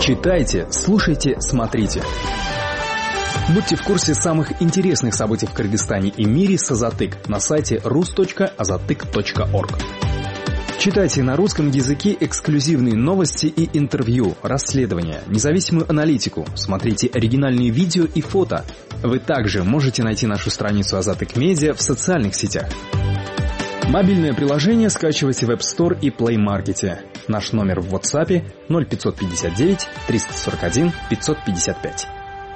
Читайте, слушайте, смотрите. Будьте в курсе самых интересных событий в Кыргызстане и мире с Азатык на сайте rus.azatyk.org. Читайте на русском языке эксклюзивные новости и интервью, расследования, независимую аналитику, смотрите оригинальные видео и фото. Вы также можете найти нашу страницу Азатык Медиа в социальных сетях. Мобильное приложение скачивайте в App Store и Play Market. Наш номер в WhatsApp 0559 341 555.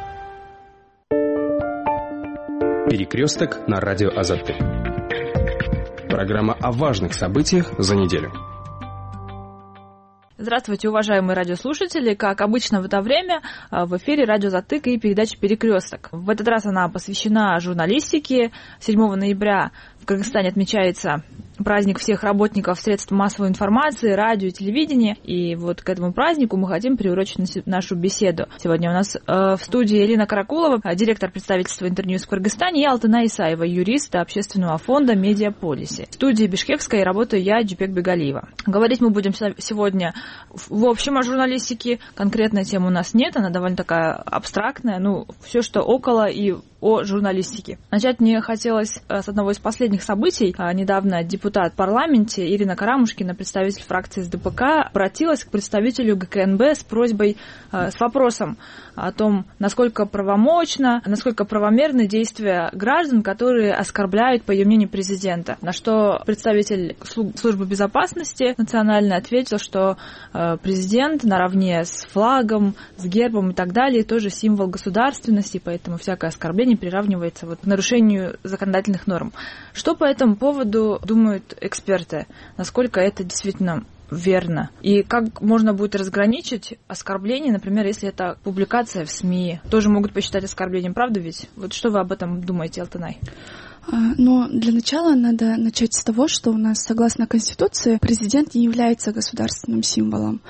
Перекресток на радио Азатык. Программа о важных событиях за неделю. Здравствуйте, уважаемые радиослушатели. Как обычно в это время в эфире радио Азатык и передача «Перекресток». В этот раз она посвящена журналистике. 7 ноября в Кыргызстане отмечается праздник всех работников средств массовой информации, радио и телевидения. И вот к этому празднику мы хотим приурочить нашу беседу. Сегодня у нас в студии Элина Каракулова, директор представительства Интерньюз в Кыргызстане, и Алтынай Исаева, юрист общественного фонда «Медиаполиси». В студии Бишкекской работаю я, Джипек Бегалиева. Говорить мы будем сегодня в общем о журналистике. Конкретной темы у нас нет, она довольно такая абстрактная. Все, что около и о журналистике. Начать мне хотелось с одного из последних событий. Недавно депутат в парламенте Ирина Карамушкина, представитель фракции СДПК, обратилась к представителю ГКНБ с просьбой, с вопросом о том, насколько правомочно, насколько правомерны действия граждан, которые оскорбляют, по ее мнению, президента. На что представитель службы безопасности национальной ответил, что президент наравне с флагом, с гербом и так далее тоже символ государственности, поэтому всякое оскорбление приравнивается к нарушению законодательных норм. Что по этому поводу думают эксперты? Насколько это действительно верно? И как можно будет разграничить оскорбление, например, если это публикация в СМИ? Тоже могут посчитать оскорблением, правда ведь? Вот что вы об этом думаете, Алтынай? Но для начала надо начать с того, что у нас, согласно Конституции, президент не является государственным символом.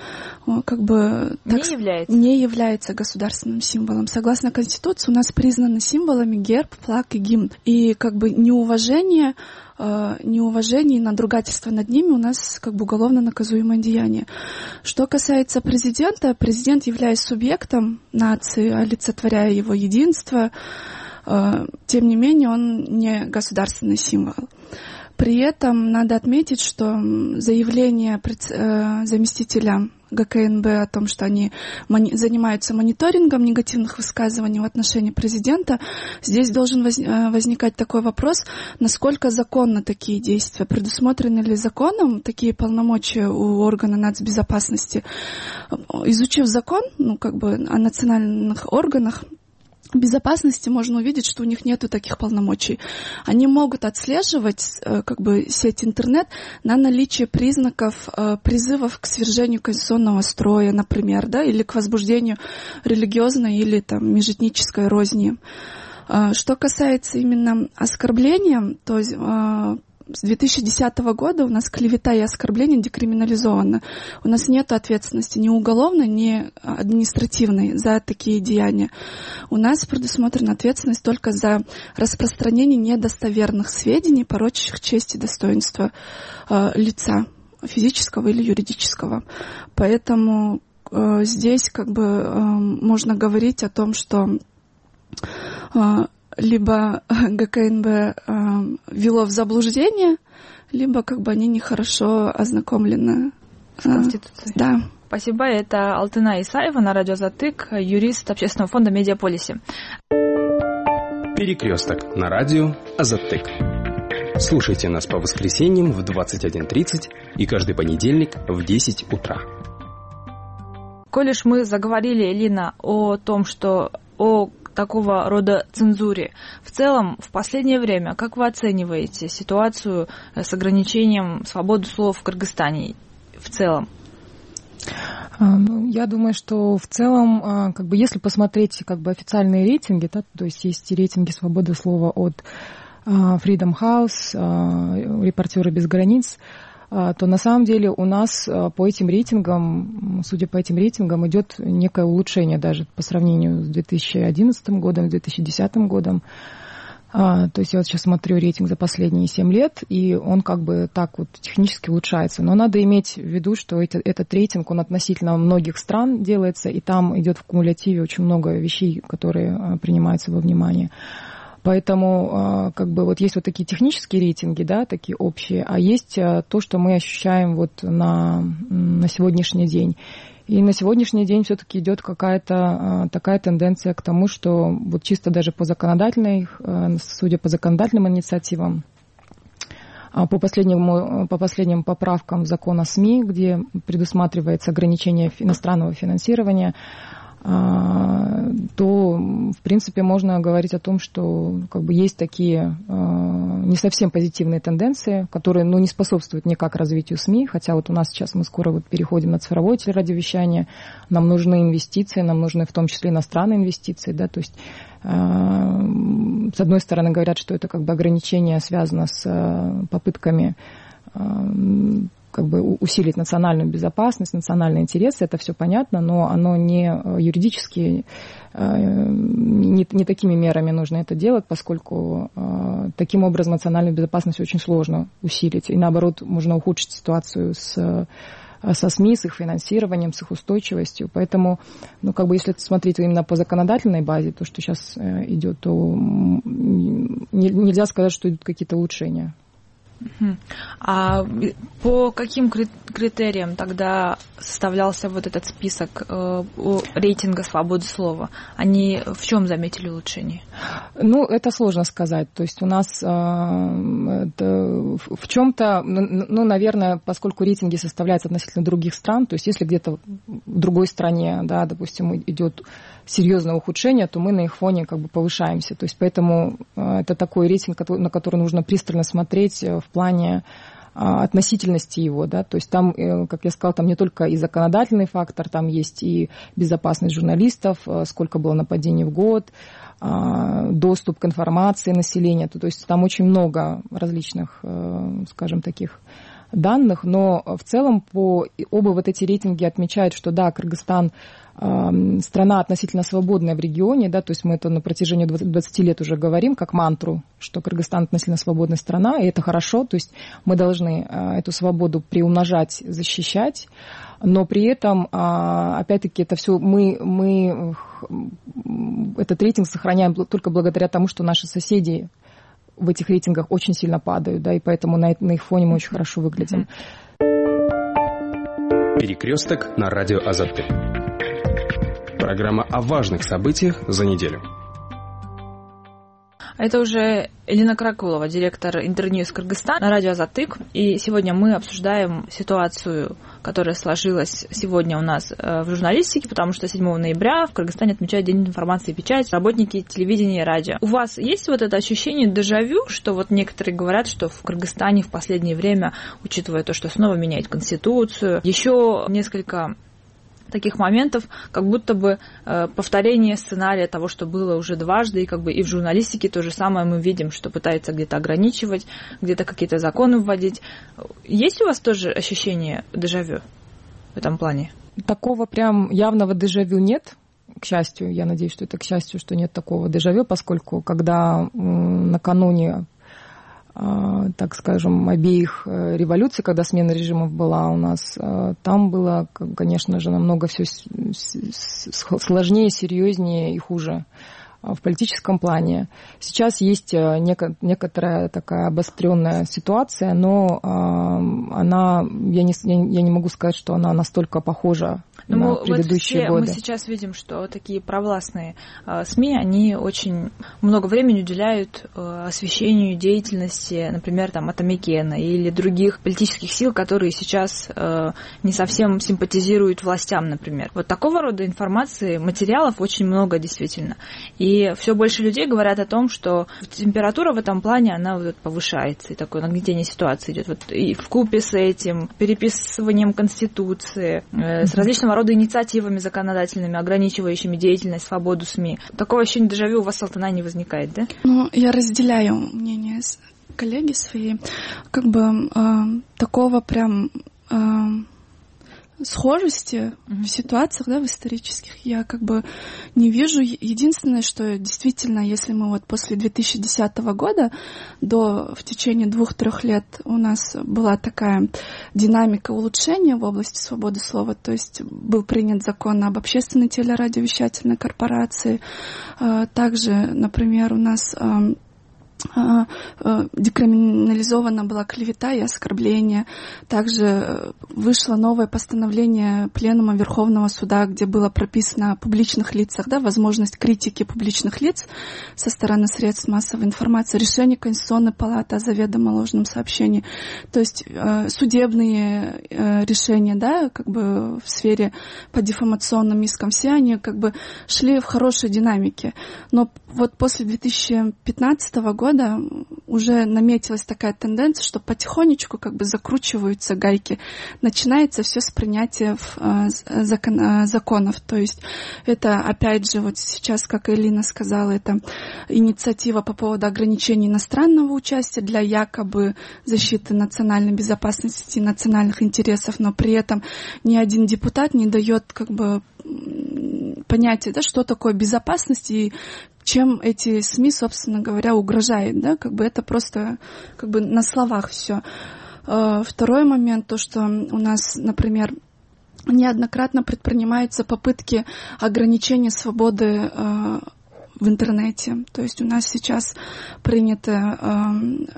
Не является государственным символом. Согласно Конституции у нас признаны символами герб, флаг и гимн. И неуважение и надругательство над ними у нас уголовно наказуемое деяние. Что касается президента, президент, являясь субъектом нации, олицетворяя его единство, тем не менее, он не государственный символ. При этом надо отметить, что заявление заместителя ГКНБ о том, что они занимаются мониторингом негативных высказываний в отношении президента, здесь должен возникать такой вопрос, насколько законны такие действия, предусмотрены ли законом такие полномочия у органа нацбезопасности. Изучив закон, о национальных органах безопасности, можно увидеть, что у них нету таких полномочий. Они могут отслеживать сеть интернет на наличие признаков призывов к свержению конституционного строя, например, или к возбуждению религиозной или межэтнической розни. Что касается именно оскорбления, то с 2010 года у нас клевета и оскорбление декриминализовано. У нас нет ответственности ни уголовной, ни административной за такие деяния. У нас предусмотрена ответственность только за распространение недостоверных сведений, порочащих честь и достоинство лица, физического или юридического. Поэтому здесь можно говорить о том, что либо ГКНБ ввело в заблуждение, либо они нехорошо ознакомлены с Конституцией. Да. Спасибо. Это Алтынай Исаева на радио Азатык, юрист общественного фонда «Медиаполиси». Перекресток на радио Азатык. Слушайте нас по воскресеньям в 21:30 и каждый понедельник в 10 утра. Коль уж мы заговорили, Элина, о том, что о такого рода цензуре. В целом, в последнее время, как вы оцениваете ситуацию с ограничением свободы слова в Кыргызстане в целом? Я думаю, что в целом, если посмотреть официальные рейтинги, то есть рейтинги свободы слова от Freedom House, Репортеры без границ, то на самом деле у нас по этим рейтингам, судя по этим рейтингам, идет некое улучшение даже по сравнению с 2011 годом, с 2010 годом. То есть я вот сейчас смотрю рейтинг за последние 7 лет, и он как бы так вот технически улучшается. Но надо иметь в виду, что этот рейтинг, он относительно многих стран делается, и там идет в кумулятиве очень много вещей, которые принимаются во внимание. Поэтому как бы вот есть вот такие технические рейтинги, да, такие общие, а есть то, что мы ощущаем вот на сегодняшний день. И на сегодняшний день все-таки идет какая-то такая тенденция к тому, что вот чисто даже по законодательной, судя по законодательным инициативам, по последним поправкам закона СМИ, где предусматривается ограничение иностранного финансирования, то, в принципе, можно говорить о том, что как бы есть такие не совсем позитивные тенденции, которые не способствуют никак развитию СМИ, хотя вот у нас сейчас мы скоро вот переходим на цифровое телерадиовещание, нам нужны инвестиции, нам нужны в том числе иностранные инвестиции, да, то есть с одной стороны говорят, что это как бы ограничение связано с попытками как бы усилить национальную безопасность, национальные интересы, это все понятно, но оно не юридически, не такими мерами нужно это делать, поскольку таким образом национальную безопасность очень сложно усилить, и наоборот можно ухудшить ситуацию со СМИ, с их финансированием, с их устойчивостью. Поэтому, как бы если смотреть именно по законодательной базе, то, что сейчас идет, то нельзя сказать, что идут какие-то улучшения. А по каким критериям тогда составлялся вот этот список рейтинга свободы слова? Они в чем заметили улучшение? Это сложно сказать. То есть у нас в чем-то, наверное, поскольку рейтинги составляются относительно других стран, то есть если где-то в другой стране, да, допустим, идет серьезное ухудшение, то мы на их фоне как бы повышаемся. То есть поэтому это такой рейтинг, на который нужно пристально смотреть в плане относительности его, да, то есть там, как я сказала, там не только и законодательный фактор, там есть и безопасность журналистов, сколько было нападений в год, доступ к информации населения, то есть там очень много различных, скажем, таких данных, но в целом оба вот эти рейтинги отмечают, что да, Кыргызстан страна относительно свободная в регионе, да, то есть мы это на протяжении 20 лет уже говорим как мантру, что Кыргызстан относительно свободная страна, и это хорошо, то есть мы должны эту свободу приумножать, защищать, но при этом, опять-таки, это все мы этот рейтинг сохраняем только благодаря тому, что наши соседи в этих рейтингах очень сильно падают, да, и поэтому на их фоне мы очень хорошо выглядим. Перекресток на радио Азатык. Программа о важных событиях за неделю. Это уже Элина Каракулова, директор Интерньюз Кыргызстан на радио Азатык. И сегодня мы обсуждаем ситуацию, которая сложилась сегодня у нас в журналистике, потому что 7 ноября в Кыргызстане отмечают День информации и печати, работники телевидения и радио. У вас есть вот это ощущение дежавю, что вот некоторые говорят, что в Кыргызстане в последнее время, учитывая то, что снова меняют конституцию, еще несколько таких моментов, как будто бы повторение сценария того, что было уже дважды, и как бы и в журналистике то же самое мы видим, что пытаются где-то ограничивать, где-то какие-то законы вводить. Есть у вас тоже ощущение дежавю в этом плане? Такого прям явного дежавю нет. К счастью, я надеюсь, что это к счастью, что нет такого дежавю, поскольку когда накануне, так скажем, обеих революций, когда смена режимов была у нас, там было, конечно же, намного все сложнее, серьезнее и хуже в политическом плане. Сейчас есть некоторая такая обостренная ситуация, но она, я не могу сказать, что она настолько похожа на предыдущие годы. Мы сейчас видим, что такие провластные СМИ, они очень много времени уделяют освещению деятельности, например, там, Атамекена или других политических сил, которые сейчас не совсем симпатизируют властям, например. Вот такого рода информации, материалов очень много действительно. И все больше людей говорят о том, что температура в этом плане, она вот повышается, и такое нагнетение ситуации идет. Вот и вкупе с этим, переписыванием Конституции, с различного рода инициативами законодательными, ограничивающими деятельность, свободу СМИ. Такого ощущения дежавю у вас, Салтана, не возникает, да? Я разделяю мнение коллеги своей. Как бы такого прям схожести в ситуациях, да, в исторических я как бы не вижу. Единственное, что действительно, если мы вот после 2010 года в течение 2-3 лет у нас была такая динамика улучшения в области свободы слова, то есть был принят закон об общественной телерадиовещательной корпорации. Также, например, у нас декриминализована была клевета и оскорбление. Также вышло новое постановление Пленума Верховного Суда, где было прописано о публичных лицах, да, возможность критики публичных лиц со стороны средств массовой информации, решение Конституционной палаты о заведомо ложном сообщении. То есть судебные решения, да, как бы в сфере по дефамационным искам, все они как бы шли в хорошей динамике. Но вот после 2015 года уже наметилась такая тенденция, что потихонечку как бы закручиваются гайки. Начинается все с принятия законов. То есть это, опять же, вот сейчас, как Элина сказала, это инициатива по поводу ограничения иностранного участия для якобы защиты национальной безопасности и национальных интересов, но при этом ни один депутат не дает как бы понятие, да, что такое безопасность и чем эти СМИ, собственно говоря, угрожают, да, как бы это просто как бы на словах все. Второй момент, то, что у нас, например, неоднократно предпринимаются попытки ограничения свободы в интернете. То есть у нас сейчас принята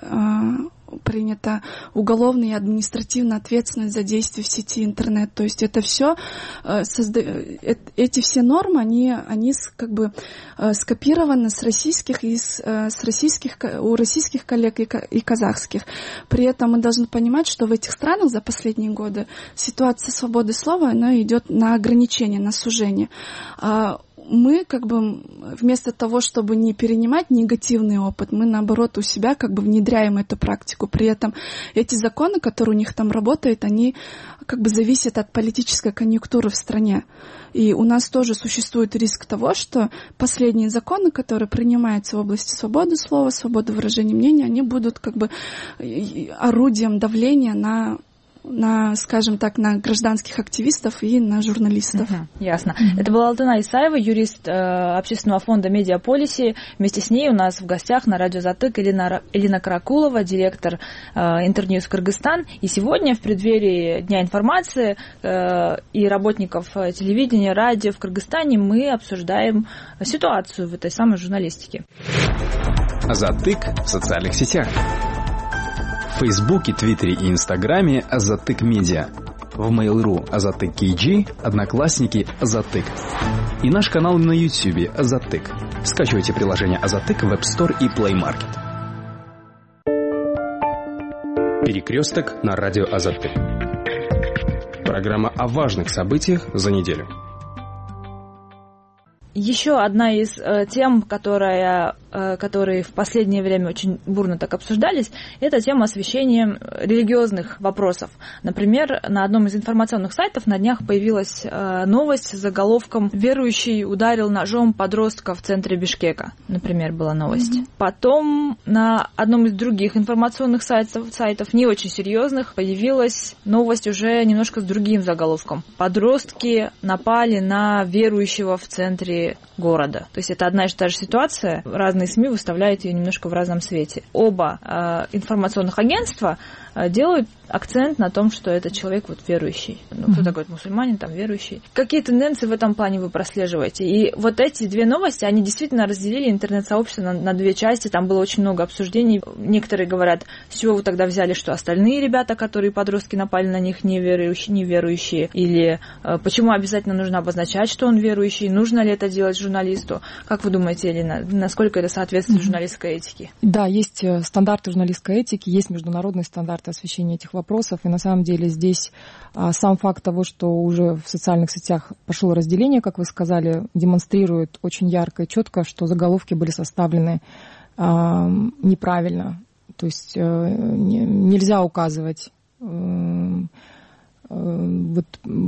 уголовная и административная ответственность за действия в сети интернет. То есть это все, эти все нормы, они как бы скопированы с российских у российских коллег и казахских. При этом мы должны понимать, что в этих странах за последние годы ситуация свободы слова, она идет на ограничение, на сужение. Мы как бы вместо того, чтобы не перенимать негативный опыт, мы наоборот у себя как бы внедряем эту практику. При этом эти законы, которые у них там работают, они как бы зависят от политической конъюнктуры в стране. И у нас тоже существует риск того, что последние законы, которые принимаются в области свободы слова, свободы выражения мнения, они будут как бы орудием давления на, скажем так, на гражданских активистов и на журналистов. Ясно. Это была Алтынай Исаева, юрист общественного фонда Медиаполиси. Вместе с ней у нас в гостях на радио Затык Элина Каракулова, директор Интерньюз Кыргызстан. И сегодня в преддверии Дня информации и работников телевидения, радио в Кыргызстане мы обсуждаем ситуацию в этой самой журналистике. Затык в социальных сетях. В Фейсбуке, Твиттере и Инстаграме Азатык Медиа. В Mail.ru Азатык KG, Одноклассники Азатык. И наш канал на Ютьюбе Азатык. Скачивайте приложение Азатык в App Store и Play Market. Перекресток на радио Азатык. Программа о важных событиях за неделю. Еще одна из тем, которые в последнее время очень бурно так обсуждались, это тема освещения религиозных вопросов. Например, на одном из информационных сайтов на днях появилась новость с заголовком «Верующий ударил ножом подростка в центре Бишкека». Например, была новость. Потом на одном из других информационных сайтов, не очень серьезных, появилась новость уже немножко с другим заголовком. «Подростки напали на верующего в центре города». То есть это одна и та же ситуация, разные СМИ выставляют ее немножко в разном свете. Оба информационных агентства делают акцент на том, что этот человек вот верующий. Ну, кто такой мусульманин, там верующий. Какие тенденции в этом плане вы прослеживаете? И вот эти две новости, они действительно разделили интернет-сообщество на две части. Там было очень много обсуждений. Некоторые говорят, с чего вы тогда взяли, что остальные ребята, которые подростки напали на них, неверующие? Или почему обязательно нужно обозначать, что он верующий? Нужно ли это делать журналисту? Как вы думаете, Элина, насколько это соответствует журналистской этике? Да, есть стандарты журналистской этики, есть международные стандарты освещения этих вопросов. И на самом деле здесь сам факт того, что уже в социальных сетях пошло разделение, как вы сказали, демонстрирует очень ярко и четко, что заголовки были составлены неправильно. То есть нельзя указывать вот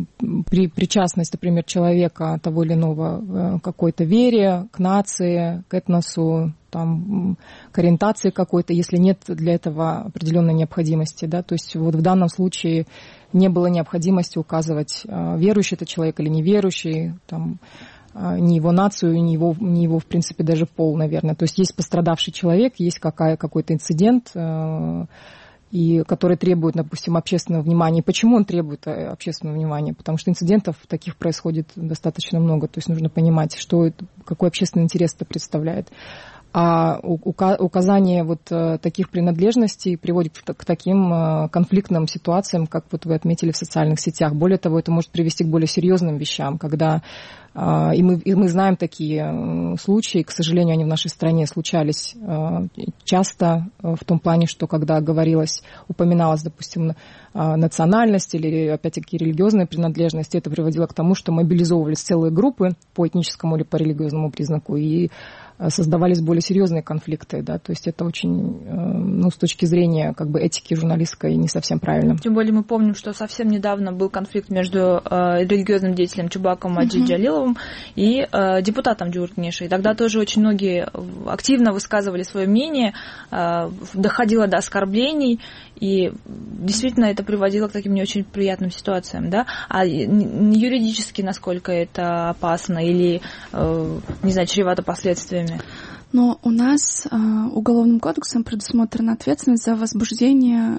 причастность, например, человека того или иного к какой-то вере, к нации, к этносу, там, к ориентации какой-то, если нет для этого определенной необходимости. Да? То есть вот в данном случае не было необходимости указывать, верующий это человек или неверующий, там, ни его нацию, ни его, в принципе, даже пол, наверное. То есть есть пострадавший человек, есть какой-то инцидент, и который требует, допустим, общественного внимания. И почему он требует общественного внимания? Потому что инцидентов таких происходит достаточно много. То есть нужно понимать, какой общественный интерес это представляет. А указание вот таких принадлежностей приводит к таким конфликтным ситуациям, как вот вы отметили в социальных сетях. Более того, это может привести к более серьезным вещам, когда и мы знаем такие случаи, к сожалению, они в нашей стране случались часто в том плане, что когда упоминалась, допустим, национальность или, опять-таки, религиозная принадлежность, это приводило к тому, что мобилизовывались целые группы по этническому или по религиозному признаку, и создавались более серьезные конфликты, да, то есть это очень, с точки зрения как бы этики журналистской не совсем правильно. Тем более мы помним, что совсем недавно был конфликт между религиозным деятелем Чубаком Аджи-Джалиловым и депутатом Джуртнешей. Тогда тоже очень многие активно высказывали свое мнение, доходило до оскорблений, и действительно это приводило к таким не очень приятным ситуациям, да, а юридически насколько это опасно или, не знаю, чревато последствиями. Но у нас Уголовным кодексом предусмотрена ответственность за возбуждение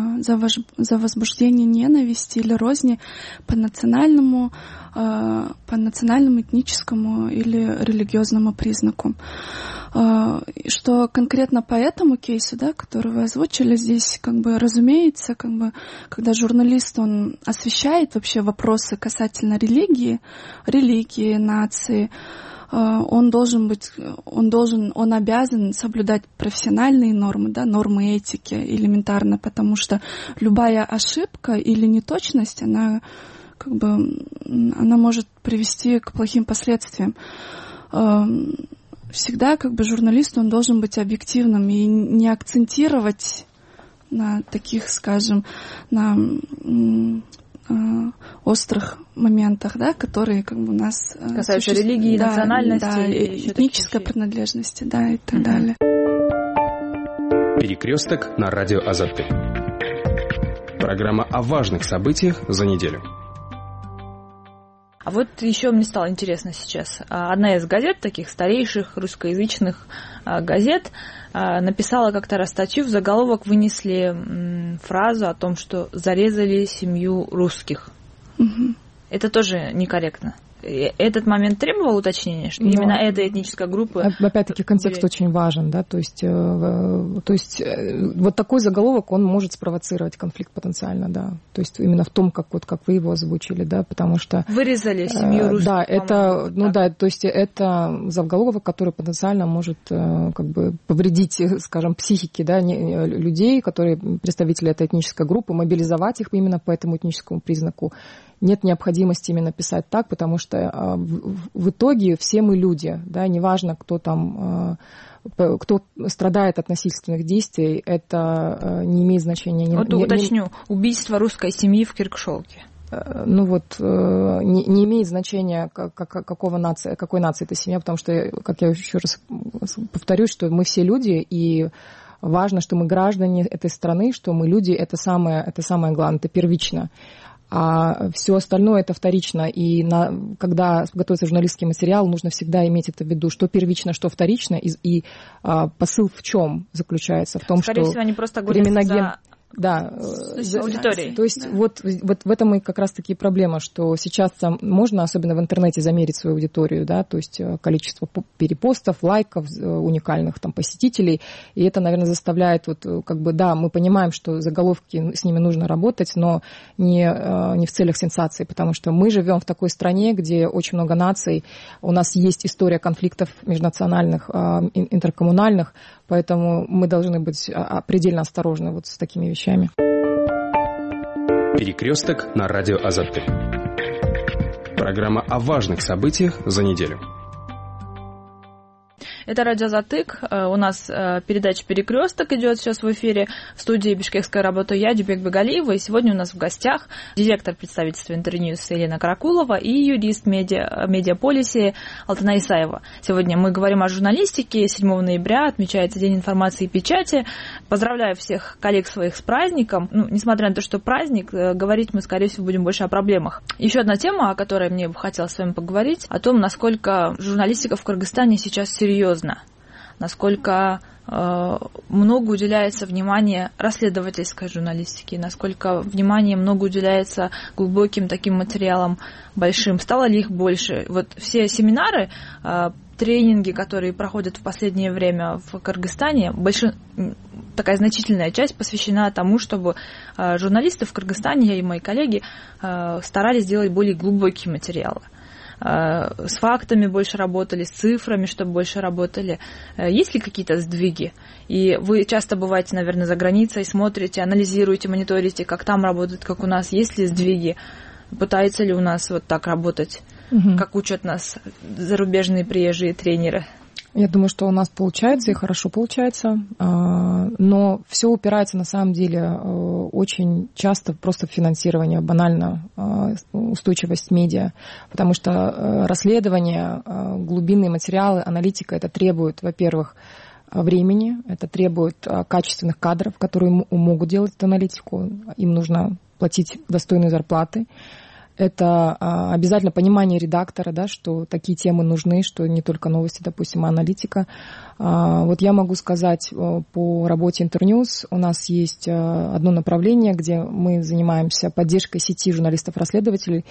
ненависти или розни по национальному, этническому или религиозному признаку. Что конкретно по этому кейсу, да, который вы озвучили, здесь, как бы, разумеется, как бы, когда журналист, он освещает вообще вопросы касательно религии, нации, он обязан соблюдать профессиональные нормы, да, нормы этики элементарно, потому что любая ошибка или неточность, она может привести к плохим последствиям. Всегда, как бы, журналист, он должен быть объективным и не акцентировать на таких, скажем, на острых моментах, да, которые, как бы, у нас касаются религии, да, национальности, да, этнической принадлежности, да, и так далее. Перекресток на радио Азатык. Программа о важных событиях за неделю. А вот еще мне стало интересно сейчас. Одна из газет, таких старейших русскоязычных газет, написала как-то раз статью, в заголовок вынесли фразу о том, что зарезали семью русских. Угу. Это тоже некорректно. Этот момент требовал уточнения, что именно эта этническая группа... Опять-таки контекст очень важен, да, то есть вот такой заголовок, он может спровоцировать конфликт потенциально, да, то есть именно в том, как вы его озвучили, да, потому что... Вырезали семью русских. Да, это, то есть это заголовок, который потенциально может как бы повредить, скажем, психике, да, людей, которые представители этой этнической группы, мобилизовать их именно по этому этническому признаку. Нет необходимости именно писать так, потому что в итоге все мы люди, да, неважно, кто страдает от насильственных действий, это не имеет значения. Вот уточню, убийство русской семьи в Киркшолке. Не имеет значения, какой нации эта семья, потому что, как я еще раз повторюсь, что мы все люди, и важно, что мы граждане этой страны, что мы люди, это самое главное, это первично. А все остальное это вторично. И когда готовится журналистский материал, нужно всегда иметь это в виду, что первично, что вторично. И посыл в чем заключается? В том, скорее что всего, они просто говорят аудиторией. То есть вот в этом и как раз-таки проблема, что сейчас можно, особенно в интернете, замерить свою аудиторию, да, то есть количество перепостов, лайков, уникальных там посетителей, и это, наверное, заставляет мы понимаем, что заголовки, с ними нужно работать, но не в целях сенсации, потому что мы живем в такой стране, где очень много наций, у нас есть история конфликтов межнациональных, интеркоммунальных, поэтому мы должны быть предельно осторожны вот с такими вещами. Перекресток на радио Азатык. Программа о важных событиях за неделю. Это радио «Затык». У нас передача «Перекресток» идет сейчас в эфире. В студии «Бишкекская» работаю я, Дюбек Бегалиева. И сегодня у нас в гостях директор представительства Интерньюс Елена Каракулова и юрист медиаполиси Алтынай Исаева. Сегодня мы говорим о журналистике. 7 ноября отмечается День информации и печати. Поздравляю всех коллег своих с праздником. Несмотря на то, что праздник, говорить мы, скорее всего, будем больше о проблемах. Еще одна тема, о которой мне бы хотелось с вами поговорить, о том, насколько журналистика в Кыргызстане сейчас серьезно, насколько много уделяется внимания расследовательской журналистике, насколько внимания много уделяется глубоким таким материалам большим. Стало ли их больше? Вот все семинары, тренинги, которые проходят в последнее время в Кыргызстане, такая значительная часть посвящена тому, чтобы журналисты в Кыргызстане, я и мои коллеги, старались делать более глубокие материалы. С фактами больше работали, с цифрами, чтобы больше работали. Есть ли какие-то сдвиги? И вы часто бываете, наверное, за границей, смотрите, анализируете, мониторите, как там работает, как у нас. Есть ли сдвиги? Пытаются ли у нас вот так работать, как учат нас зарубежные приезжие тренеры? Я думаю, что у нас получается и хорошо получается, но все упирается на самом деле очень часто просто в финансирование, банально устойчивость медиа, потому что расследование, глубинные материалы, аналитика, это требует, во-первых, времени, это требует качественных кадров, которые могут делать эту аналитику, им нужно платить достойные зарплаты. Это обязательно понимание редактора, да, что такие темы нужны, что не только новости, допустим, а аналитика. Вот я могу сказать по работе Интерньюс, у нас есть одно направление, где мы занимаемся поддержкой сети журналистов-расследователей.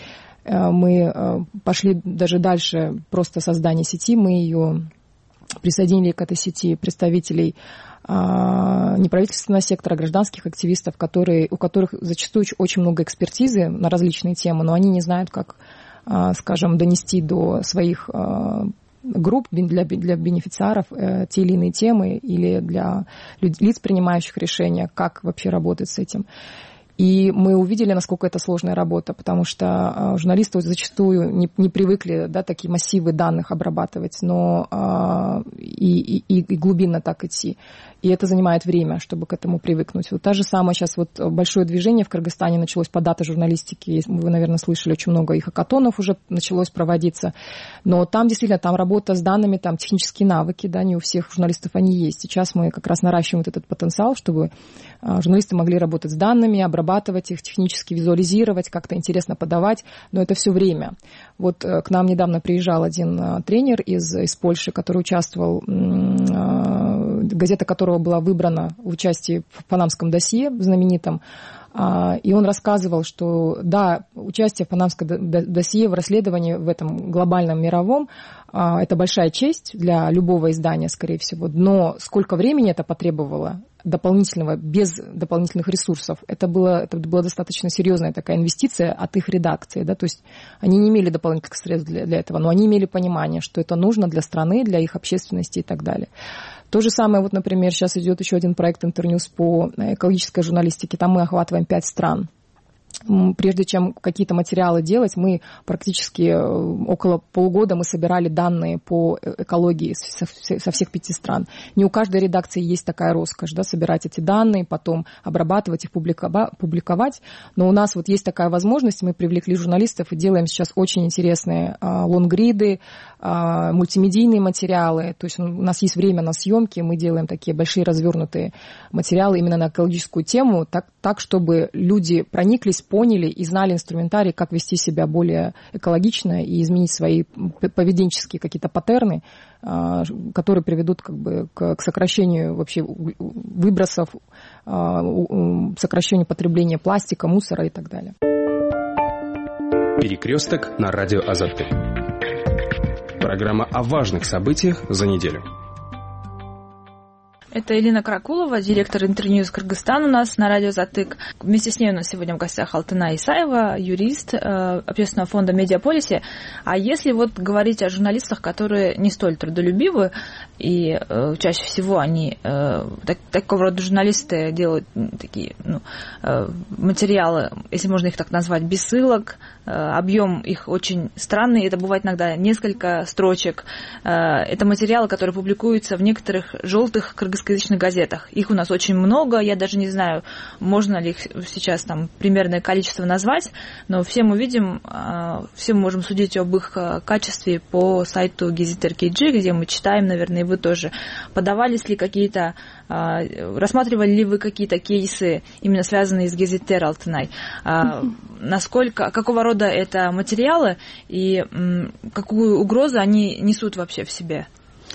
Мы пошли даже дальше просто создания сети, мы ее присоединили к этой сети представителей неправительственного сектора, гражданских активистов, у которых зачастую очень много экспертизы на различные темы, но они не знают, как, скажем, донести до своих групп, для бенефициаров те или иные темы или для лиц, принимающих решения, как вообще работать с этим. И мы увидели, насколько это сложная работа, потому что журналисты зачастую не привыкли, да, такие массивы данных обрабатывать, но и глубинно так идти. И это занимает время, чтобы к этому привыкнуть. Вот та же самая сейчас вот большое движение в Кыргызстане началось по дата журналистики. Вы, наверное, слышали, очень много и хакатонов уже началось проводиться. Но там действительно там работа с данными, там технические навыки, да, не у всех журналистов они есть. Сейчас мы как раз наращиваем вот этот потенциал, чтобы журналисты могли работать с данными, обрабатывать их, технически визуализировать, как-то интересно подавать, но это все время. Вот к нам недавно приезжал один тренер из Польши, который участвовал, газета которого была выбрана в участии в панамском досье знаменитом, и он рассказывал, что да, участие в панамском досье в расследовании в этом глобальном мировом это большая честь для любого издания, скорее всего, но сколько времени это потребовало дополнительного, без дополнительных ресурсов, это была достаточно серьезная такая инвестиция от их редакции, да, то есть они не имели дополнительных средств для этого, но они имели понимание, что это нужно для страны, для их общественности и так далее. То же самое, вот, например, сейчас идет еще один проект Интерньюс по экологической журналистике, там мы охватываем 5 стран. Прежде чем какие-то материалы делать, мы практически около полугода мы собирали данные по экологии со всех 5 стран. Не у каждой редакции есть такая роскошь, да, собирать эти данные, потом обрабатывать их, публиковать. Но у нас вот есть такая возможность, мы привлекли журналистов и делаем сейчас очень интересные лонгриды, мультимедийные материалы. То есть у нас есть время на съемки, мы делаем такие большие развернутые материалы именно на экологическую тему, так чтобы люди прониклись, поняли и знали инструментарий, как вести себя более экологично и изменить свои поведенческие какие-то паттерны, которые приведут как бы к сокращению вообще выбросов, сокращению потребления пластика, мусора и так далее. Перекресток на радио Азатык. Программа о важных событиях за неделю. Это Элина Кракулова, директор Интерньюз Кыргызстан у нас на радио «Затык». Вместе с ней у нас сегодня в гостях Алтынай Исаева, юрист общественного фонда «Медиаполиси». А если вот говорить о журналистах, которые не столь трудолюбивы, и чаще всего они, такого рода журналисты, делают такие материалы, если можно их так назвать, без ссылок, объем их очень странный, это бывает иногда несколько строчек. Это материалы, которые публикуются в некоторых желтых кыргызскоязычных газетах. Их у нас очень много, я даже не знаю, можно ли их сейчас там примерное количество назвать, но все мы видим, все мы можем судить об их качестве по сайту Гезитер KG, где мы читаем, наверное, и вы тоже. Подавались ли какие-то, рассматривали ли вы какие-то кейсы, именно связанные с Гезитер, Алтынай? Насколько, какого рода это материалы и какую угрозу они несут вообще в себе?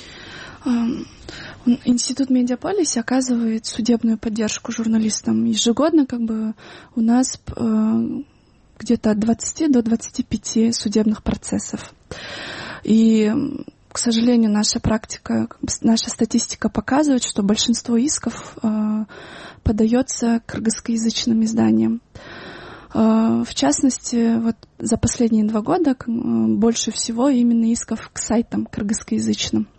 Институт Медиаполиси оказывает судебную поддержку журналистам. Ежегодно у нас где-то от 20 до 25 судебных процессов. И, к сожалению, наша практика, наша статистика показывает, что большинство исков подается кыргызскоязычным изданиям. В частности, вот за последние 2 года больше всего именно исков к сайтам кыргызскоязычным.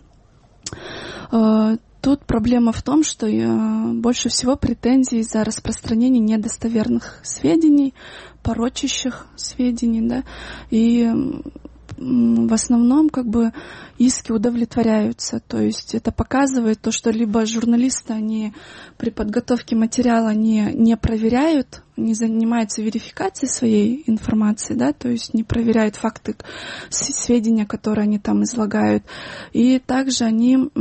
Тут проблема в том, что больше всего претензий за распространение недостоверных сведений, порочащих сведений, да, и в основном иски удовлетворяются. То есть это показывает то, что либо журналисты, они при подготовке материала не проверяют, не занимаются верификацией своей информации, да, то есть не проверяют факты, сведения, которые они там излагают. И также они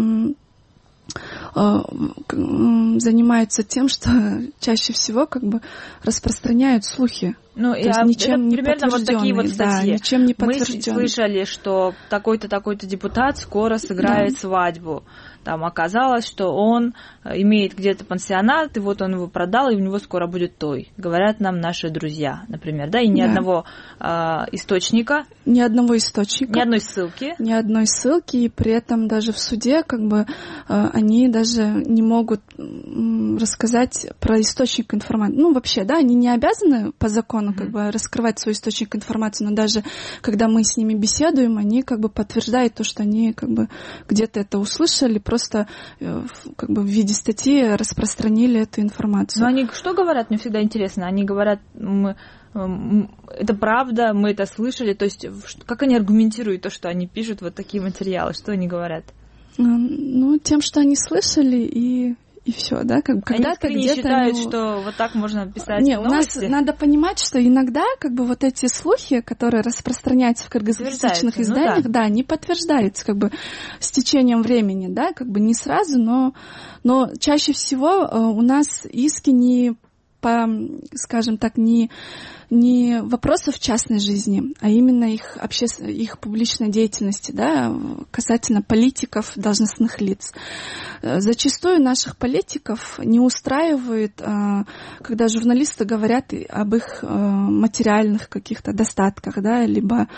занимаются тем, что чаще всего распространяют слухи. Ничем не примерно вот такие вот статьи. Да, ничем не подтвержденные. Мы слышали, что такой-то, такой-то депутат скоро сыграет свадьбу. Там оказалось, что он имеет где-то пансионат, и вот он его продал, и у него скоро будет той. Говорят нам наши друзья, например, да, и ни одного источника. Ни одного источника. Ни одной ссылки. Ни одной ссылки, и при этом даже в суде они даже не могут рассказать про источник информации. Вообще, да, они не обязаны по закону раскрывать свой источник информации, но даже когда мы с ними беседуем, они подтверждают то, что они где-то это услышали, просто в виде статьи распространили эту информацию. Но они что говорят? Мне всегда интересно. Они говорят, это правда, мы это слышали. То есть как они аргументируют то, что они пишут вот такие материалы? Что они говорят? Тем, что они слышали, и все, да, когда-то они где-то считают, что вот так можно писать новости. У нас надо понимать, что иногда вот эти слухи, которые распространяются в кыргызскоязычных изданиях, они подтверждаются с течением времени, да, не сразу, но чаще всего у нас иски не вопросов частной жизни, а именно их публичной деятельности, да, касательно политиков, должностных лиц. Зачастую наших политиков не устраивает, когда журналисты говорят об их материальных каких-то достатках, да, либо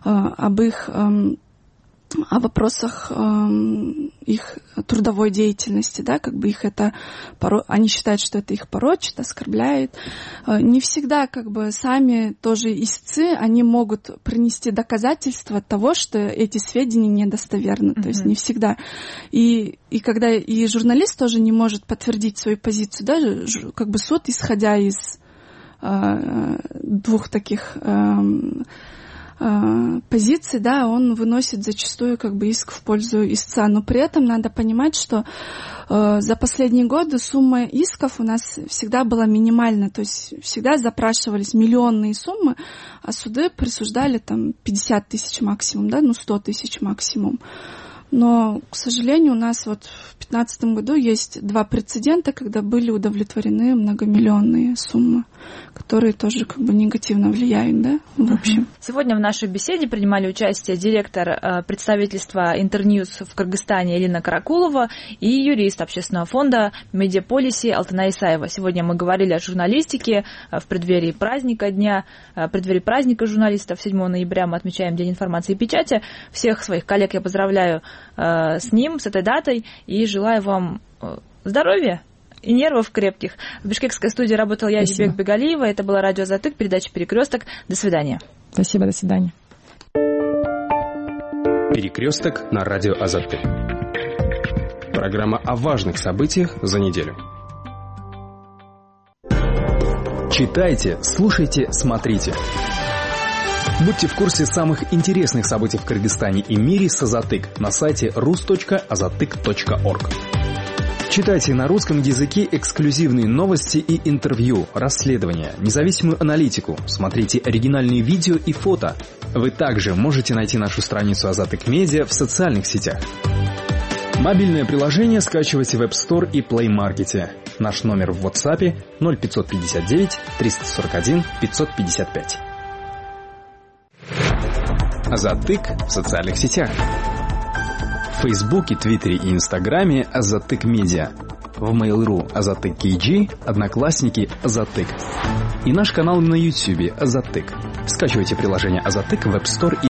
о вопросах их трудовой деятельности, да, их это они считают, что это их порочит, оскорбляет. Не всегда сами тоже истцы, они могут принести доказательства того, что эти сведения недостоверны, то есть не всегда. И когда и журналист тоже не может подтвердить свою позицию, да, суд, исходя из 2 таких позиций, да, он выносит зачастую иск в пользу истца. Но при этом надо понимать, что за последние годы сумма исков у нас всегда была минимальна, то есть всегда запрашивались миллионные суммы, а суды присуждали 50 тысяч максимум, да, 100 тысяч максимум. Но, к сожалению, у нас в 2015 году есть 2 прецедента, когда были удовлетворены многомиллионные суммы. которые тоже как бы негативно влияют, да, в общем. Сегодня в нашей беседе принимали участие директор представительства Интерньюз в Кыргызстане Элина Каракулова и юрист общественного фонда Медиаполиси Алтынай Исаева. Сегодня мы говорили о журналистике в преддверии праздника журналистов. 7 ноября мы отмечаем День информации и печати. Всех своих коллег я поздравляю с ним, с этой датой, и желаю вам здоровья и нервов крепких. В бишкекской студии работала я, Дибек Бегалиева. Это была радио «Азатык», передача «Перекресток». До свидания. Спасибо, до свидания. «Перекресток» на радио «Азатык». Программа о важных событиях за неделю. Читайте, слушайте, смотрите. Будьте в курсе самых интересных событий в Кыргызстане и мире с Азатык на сайте rus.azatyk.org. Читайте на русском языке эксклюзивные новости и интервью, расследования, независимую аналитику, смотрите оригинальные видео и фото. Вы также можете найти нашу страницу Азатык Медиа в социальных сетях. Мобильное приложение скачивайте в App Store и Play Market. Наш номер в WhatsApp 0559 341 555. Азатык в социальных сетях. В Фейсбуке, Твиттере и Инстаграме Азатык Медиа. В Mail.ru Азатык KG, Одноклассники Азатык. И наш канал на YouTube Азатык. Скачивайте приложение Азатык в App Store и